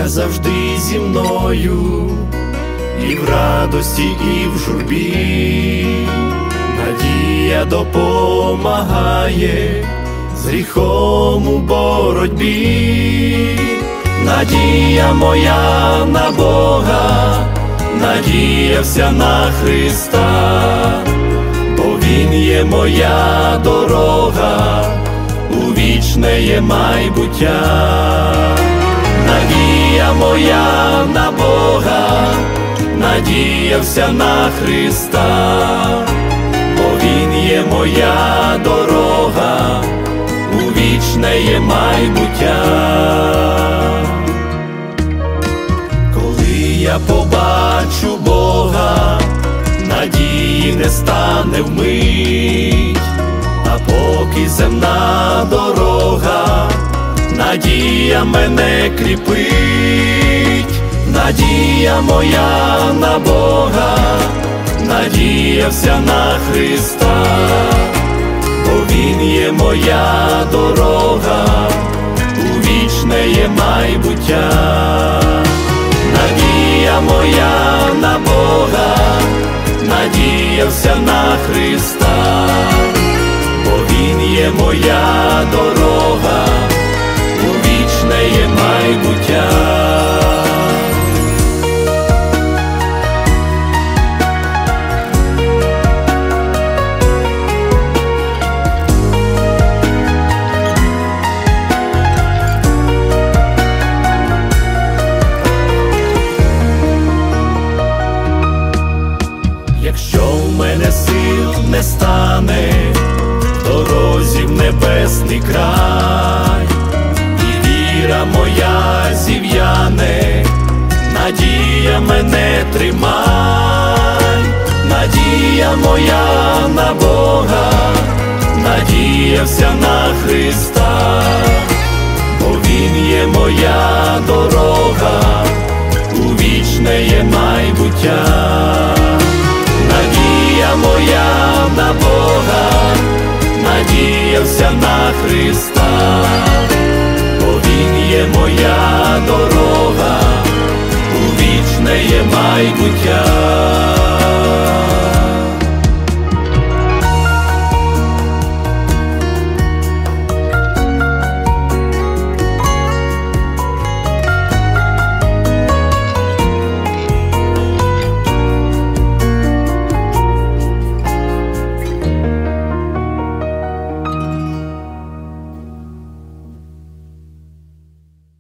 Надія завжди зі мною, і в радості, і в журбі. Надія допомагає з гріхом у боротьбі. Надія моя на Бога, надія вся на Христа, бо Він є моя дорога у вічне є майбуття. Надія моя на Бога, надія вся на Христа, бо Він є моя дорога у вічне є майбуття. Коли я побачу Бога, надії не стане вмить, а поки земна дорога, надія мене кріпить. Надія моя на Бога, надія вся на Христа, бо Він є моя дорога у вічне є майбуття. Надія моя на Бога, надія вся на Христа, бо Він є моя дорога у вічне є майбуття. Якщо в мене сил не стане в дорозі в небесний край, і віра моя зів'яне, надія мене тримай. Надія моя на Бога, надія вся на Христа, бо Він є моя дорога у вічне є майбуття. Надія моя на Бога,